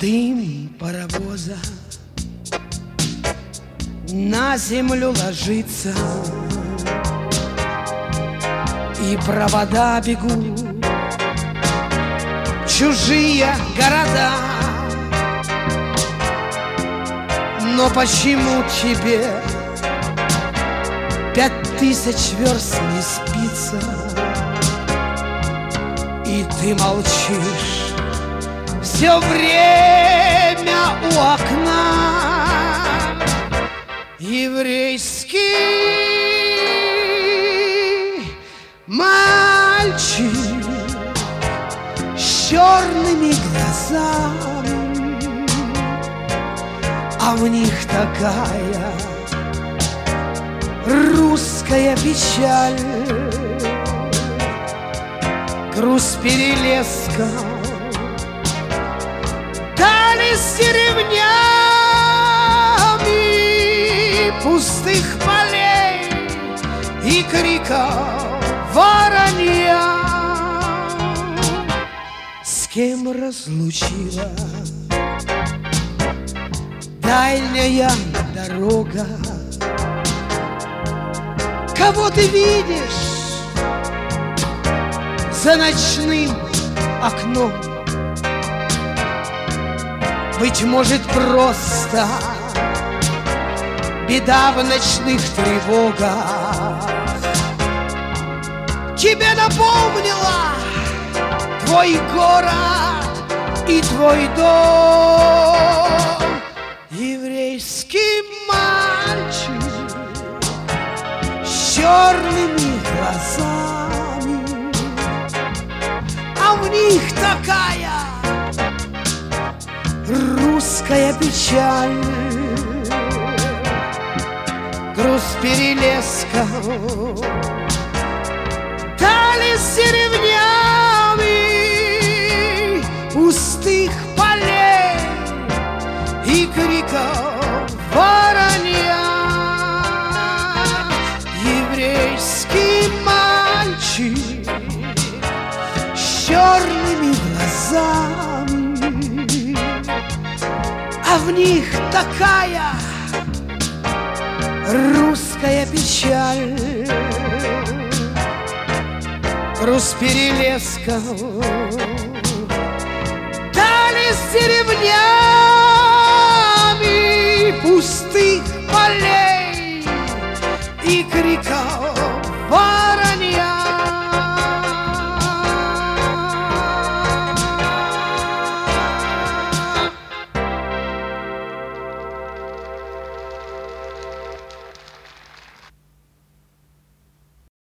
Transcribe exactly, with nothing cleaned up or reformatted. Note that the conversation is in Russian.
Дым паровоза на землю ложится, и провода бегут, чужие города. Но почему тебе пять тысяч верст не спится, и ты молчишь все время у окна? Еврейский мальчик с черными глазами, а в них такая русская печаль. Груз перелеска дали с деревнями пустых полей и криков воронья. С кем разлучила дальняя дорога? Кого ты видишь за ночным окном? Быть может, просто беда в ночных тревогах тебе напомнила твой город и твой дом. Еврейский мальчик с черными глазами, а в них такая русская печаль. Груз перелеска дали с деревнями пустых полей и криков воронья. Еврейский мальчик с черными глазами, а в них такая русская печаль. Груз перелеска дали с деревнями пустых полей и криков воронья.